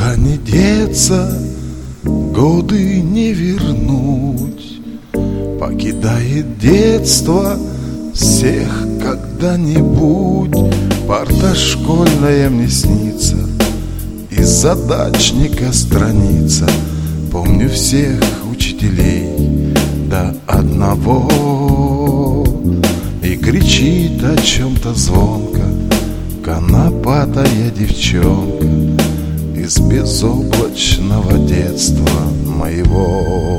Никуда не деться, годы не вернуть. Покидает детство всех когда-нибудь. Парта школьная мне снится, из задачника страница. Помню всех учителей до одного. И кричит о чем-то звонко конопатая девчонка из безоблачного детства моего.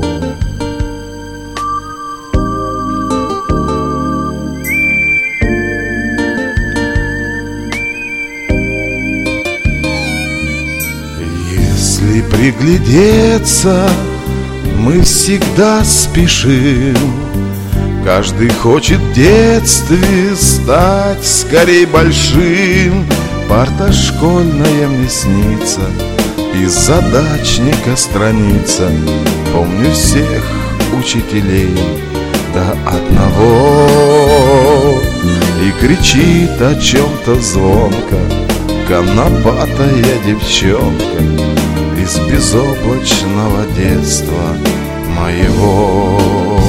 Если приглядеться, мы всегда спешим. Каждый хочет в детстве стать скорей большим. Парта школьная мне снится, из задачника страница. Помню всех учителей до одного. И кричит о чем-то звонко конопатая девчонка из безоблачного детства моего.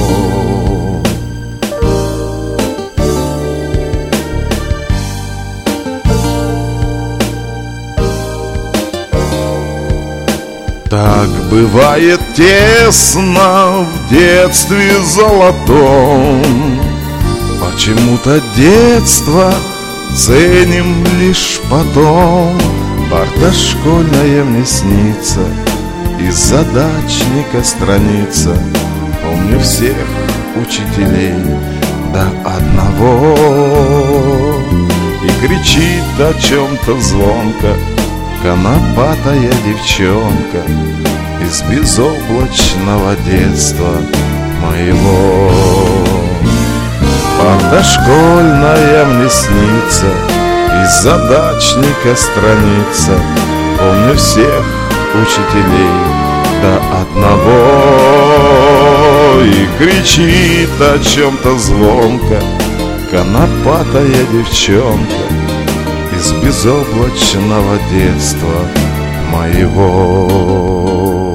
Так бывает тесно в детстве золотом. Почему-то детство ценим лишь потом. Парта школьная мне снится, из задачника страница. Помню всех учителей до одного. И кричит о чем-то звонко конопатая девчонка из безоблачного детства моего. Парта школьная мне снится, из задачника страница. Помню всех учителей до одного. И кричит о чем-то звонко конопатая девчонка из безоблачного детства моего.